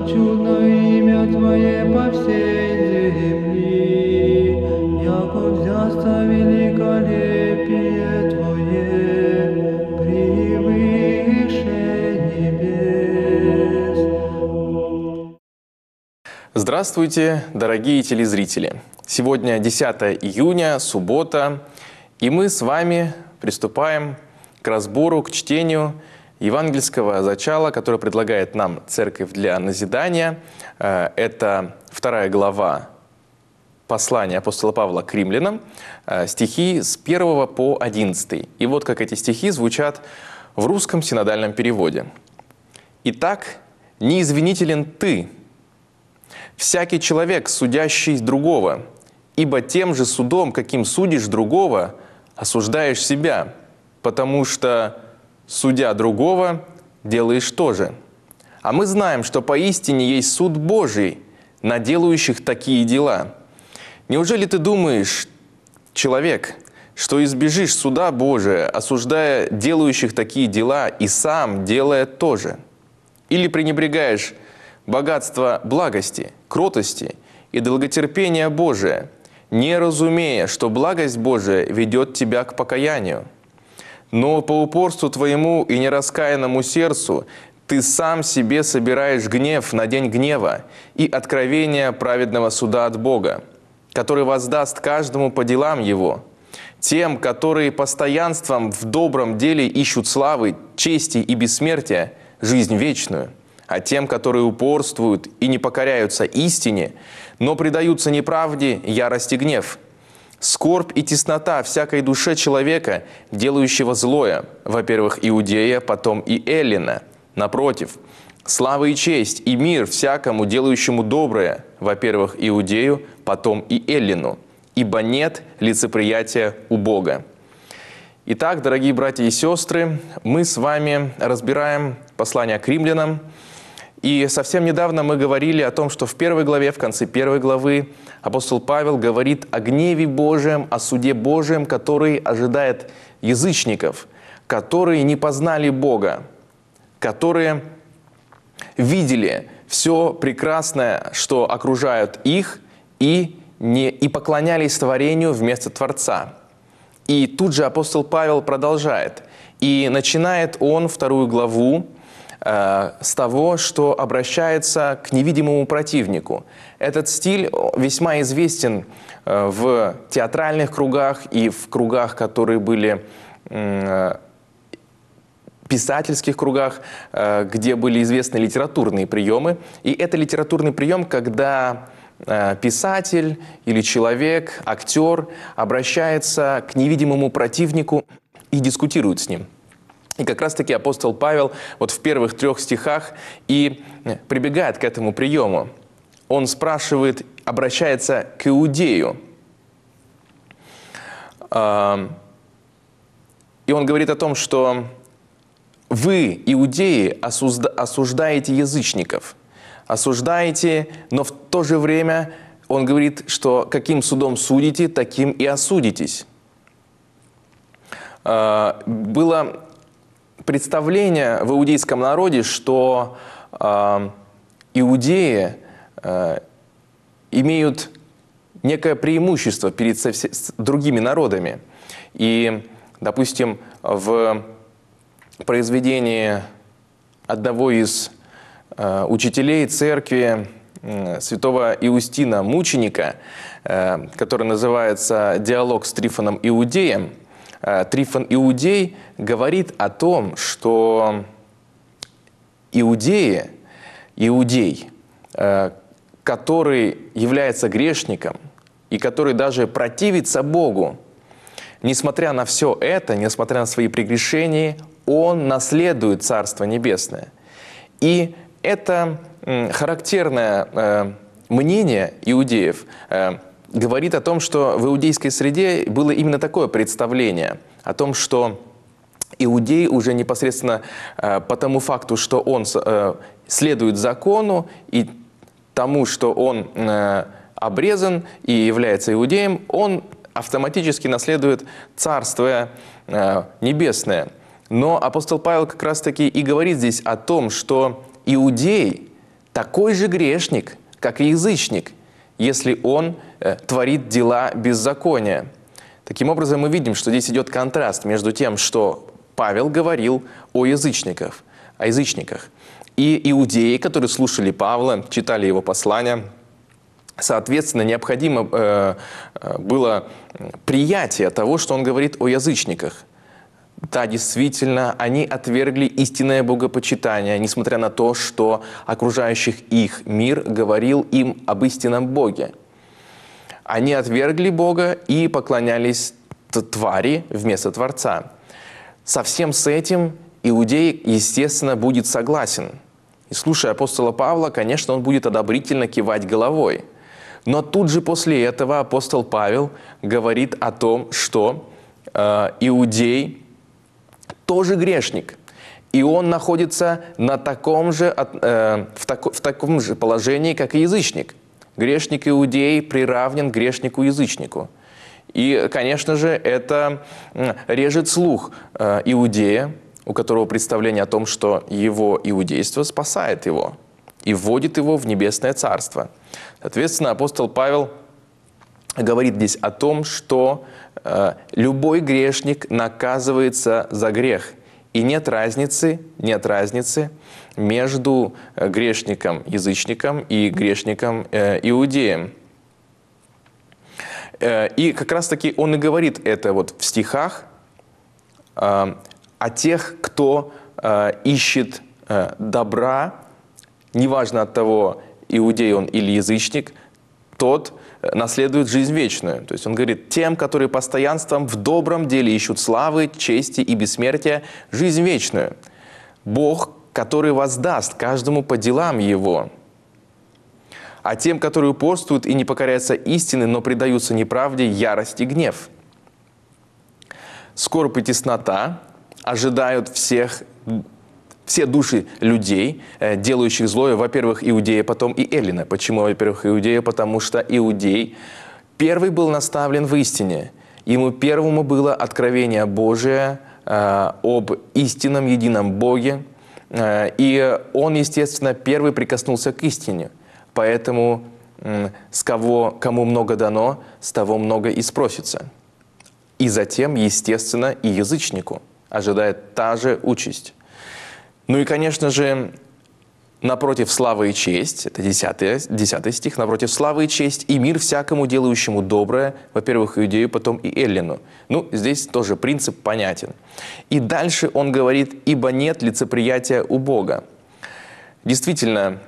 чудно имя Твое по всей земли, яко взясться великолепие Твое превыше небес. Здравствуйте, дорогие телезрители! Сегодня 10 июня, суббота, и мы с вами приступаем к разбору, к чтению евангельского зачала, которое предлагает нам Церковь для назидания. Это 2 глава послания апостола Павла к римлянам, стихи с 1 по 11. И вот как эти стихи звучат в русском синодальном переводе. «Итак, не извинителен ты, всякий человек, судящий другого, ибо тем же судом, каким судишь другого, осуждаешь себя, потому что, судя другого, делаешь то же. А мы знаем, что поистине есть суд Божий на делающих такие дела. Неужели ты думаешь, человек, что избежишь суда Божия, осуждая делающих такие дела и сам делая то же? Или пренебрегаешь богатство благости, кротости и долготерпения Божия, не разумея, что благость Божия ведет тебя к покаянию? Но по упорству твоему и нераскаянному сердцу ты сам себе собираешь гнев на день гнева и откровение праведного суда от Бога, который воздаст каждому по делам его, тем, которые постоянством в добром деле ищут славы, чести и бессмертия, жизнь вечную, а тем, которые упорствуют и не покоряются истине, но предаются неправде, ярость и гнев. Скорбь и теснота всякой душе человека, делающего злое, во-первых, иудея, потом и эллина. Напротив, слава и честь и мир всякому, делающему доброе, во-первых, иудею, потом и эллину, ибо нет лицеприятия у Бога». Итак, дорогие братья и сестры, мы с вами разбираем послание к римлянам. И совсем недавно мы говорили о том, что в 1 главе, в конце 1 главы, апостол Павел говорит о гневе Божьем, о суде Божьем, который ожидает язычников, которые не познали Бога, которые видели все прекрасное, что окружает их, и поклонялись творению вместо Творца. И тут же апостол Павел продолжает. И начинает он 2 главу с того, что обращается к невидимому противнику. Этот стиль весьма известен в театральных кругах и в кругах, которые были писательских кругах, где были известны литературные приемы. И это литературный прием, когда писатель или человек, актер обращается к невидимому противнику и дискутирует с ним. И как раз-таки апостол Павел вот в первых 3 стихах и прибегает к этому приему. Он спрашивает, обращается к иудею. И он говорит о том, что вы, иудеи, осуждаете язычников. Осуждаете, но в то же время он говорит, что каким судом судите, таким и осудитесь. Было представление в иудейском народе, что иудеи имеют некое преимущество перед другими народами. И, допустим, в произведении одного из учителей церкви, святого Иустина Мученика, который называется «Диалог с Трифоном Иудеем», Трифон Иудей говорит о том, что иудей, который является грешником и который даже противится Богу, несмотря на все это, несмотря на свои прегрешения, он наследует Царство Небесное. И это характерное мнение иудеев говорит о том, что в иудейской среде было именно такое представление о том, что иудей уже непосредственно по тому факту, что он следует закону и тому, что он обрезан и является иудеем, он автоматически наследует Царство Небесное. Но апостол Павел как раз-таки и говорит здесь о том, что иудей такой же грешник, как и язычник, если он творит дела беззакония. Таким образом, мы видим, что здесь идет контраст между тем, что Павел говорил о язычниках. И иудеи, которые слушали Павла, читали его послания, соответственно, необходимо было приятие того, что он говорит о язычниках. Да, действительно, они отвергли истинное богопочитание, несмотря на то, что окружающих их мир говорил им об истинном Боге. Они отвергли Бога и поклонялись твари вместо Творца. Со всем с этим иудей, естественно, будет согласен. И слушая апостола Павла, конечно, он будет одобрительно кивать головой. Но тут же после этого апостол Павел говорит о том, что иудей тоже грешник. И он находится на таком же, в таком же положении, как и язычник. Грешник иудей приравнен грешнику-язычнику. И, конечно же, это режет слух иудея, у которого представление о том, что его иудейство спасает его и вводит его в небесное царство. Соответственно, апостол Павел говорит здесь о том, что любой грешник наказывается за грех. И нет разницы между грешником-язычником и грешником-иудеем. И как раз-таки он и говорит это вот в стихах о тех, кто ищет добра, неважно от того, иудей он или язычник, тот наследует жизнь вечную. То есть он говорит, тем, которые постоянством в добром деле ищут славы, чести и бессмертия, жизнь вечную. Бог, который воздаст каждому по делам его. А тем, которые упорствуют и не покоряются истине, но предаются неправде, ярость и гнев. Скорбь и теснота ожидают все души людей, делающих злое, во-первых, иудея, потом и эллина. Почему, во-первых, иудея? Потому что иудей первый был наставлен в истине. Ему первому было откровение Божие об истинном едином Боге. И он, естественно, первый прикоснулся к истине. Поэтому кому много дано, с того много и спросится. И затем, естественно, и язычнику ожидает та же участь. Ну и, конечно же, напротив славы и честь, это 10 стих, напротив славы и честь и мир всякому делающему доброе, во-первых, иудею, потом и эллину. Ну, здесь тоже принцип понятен. И дальше он говорит, ибо нет лицеприятия у Бога. Действительно,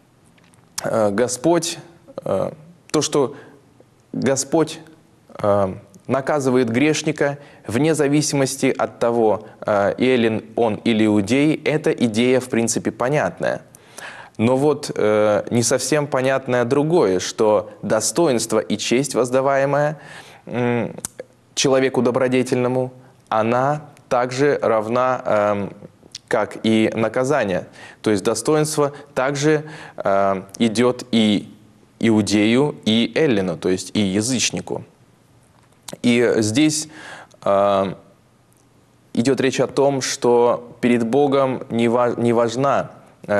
Господь, то, что Господь наказывает грешника вне зависимости от того, эллин он или иудей, эта идея в принципе понятная. Но вот не совсем понятное другое, что достоинство и честь, воздаваемая человеку добродетельному, она также равна, как и наказание. То есть достоинство также идет и иудею, и эллину, то есть и язычнику. И здесь идет речь о том, что перед Богом не важно,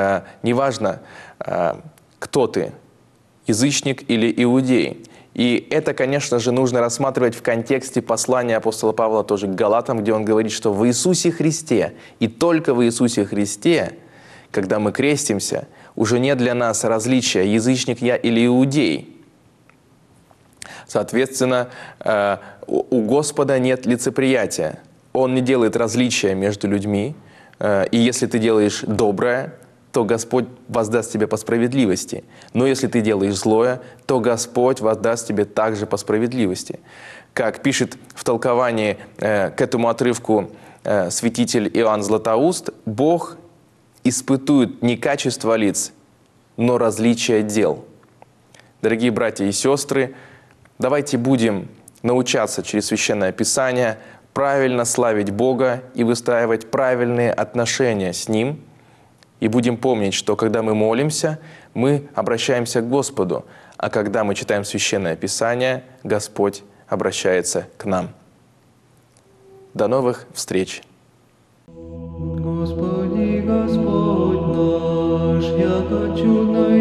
кто ты, язычник или иудей. И это, конечно же, нужно рассматривать в контексте послания апостола Павла тоже к Галатам, где он говорит, что в Иисусе Христе, и только в Иисусе Христе, когда мы крестимся, уже нет для нас различия, язычник я или иудей. Соответственно, у Господа нет лицеприятия. Он не делает различия между людьми. И если ты делаешь доброе, то Господь воздаст тебе по справедливости. Но если ты делаешь злое, то Господь воздаст тебе также по справедливости. Как пишет в толковании к этому отрывку святитель Иоанн Златоуст, Бог испытует не качество лиц, но различие дел. Дорогие братья и сестры, давайте будем научаться через Священное Писание правильно славить Бога и выстраивать правильные отношения с Ним. И будем помнить, что когда мы молимся, мы обращаемся к Господу, а когда мы читаем Священное Писание, Господь обращается к нам. До новых встреч! Господи, Господь наш, яко чудно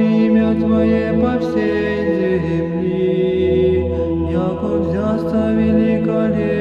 Твое по всей земли, яко взясто великолепие.